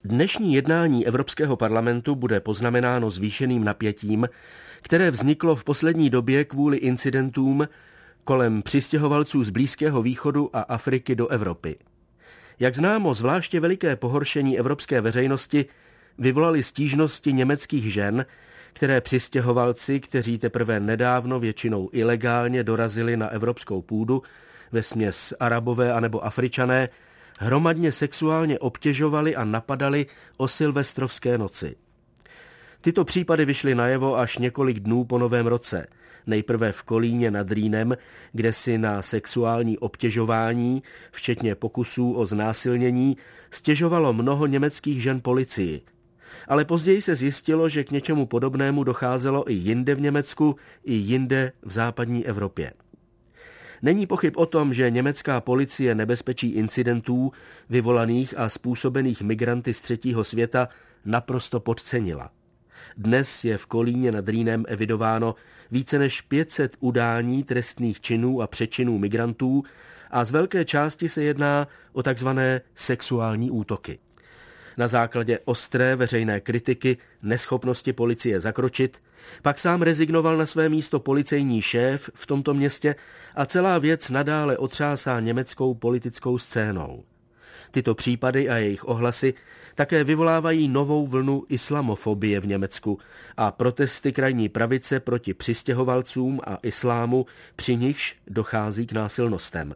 Dnešní jednání Evropského parlamentu bude poznamenáno zvýšeným napětím, které vzniklo v poslední době kvůli incidentům kolem přistěhovalců z Blízkého východu a Afriky do Evropy. Jak známo, zvláště veliké pohoršení evropské veřejnosti vyvolaly stížnosti německých žen, které přistěhovalci, kteří teprve nedávno většinou ilegálně dorazili na evropskou půdu, vesměs Arabové anebo Afričané, hromadně sexuálně obtěžovali a napadali o silvestrovské noci. Tyto případy vyšly najevo až několik dnů po Novém roce. Nejprve v Kolíně nad Rýnem, kde si na sexuální obtěžování, včetně pokusů o znásilnění, stěžovalo mnoho německých žen policii. Ale později se zjistilo, že k něčemu podobnému docházelo i jinde v Německu, i jinde v západní Evropě. Není pochyb o tom, že německá policie nebezpečí incidentů vyvolaných a způsobených migranty z třetího světa naprosto podcenila. Dnes je v Kolíně nad Rýnem evidováno více než 500 udání trestných činů a přečinů migrantů a z velké části se jedná o takzvané sexuální útoky. Na základě ostré veřejné kritiky, neschopnosti policie zakročit, pak sám rezignoval na své místo policejní šéf v tomto městě a celá věc nadále otřásá německou politickou scénou. Tyto případy a jejich ohlasy také vyvolávají novou vlnu islamofobie v Německu a protesty krajní pravice proti přistěhovalcům a islámu, při nichž dochází k násilnostem.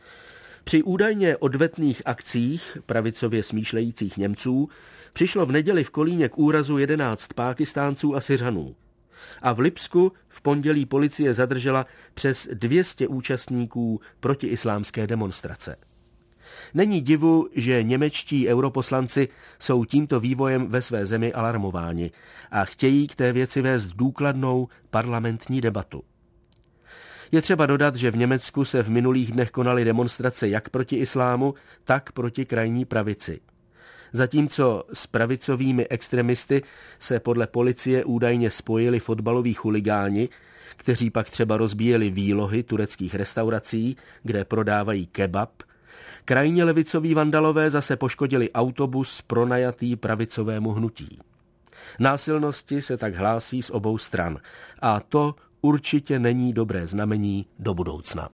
Při údajně odvetných akcích pravicově smýšlejících Němců přišlo v neděli v Kolíně k úrazu 11 Pákistánců a Syřanů. A v Lipsku v pondělí policie zadržela přes 200 účastníků protiislámské demonstrace. Není divu, že němečtí europoslanci jsou tímto vývojem ve své zemi alarmováni a chtějí k té věci vést důkladnou parlamentní debatu. Je třeba dodat, že v Německu se v minulých dnech konaly demonstrace jak proti islámu, tak proti krajní pravici. Zatímco s pravicovými extremisty se podle policie údajně spojili fotbaloví chuligáni, kteří pak třeba rozbíjeli výlohy tureckých restaurací, kde prodávají kebab, krajně levicoví vandalové zase poškodili autobus pronajatý pravicovému hnutí. Násilnosti se tak hlásí z obou stran a to určitě není dobré znamení do budoucna.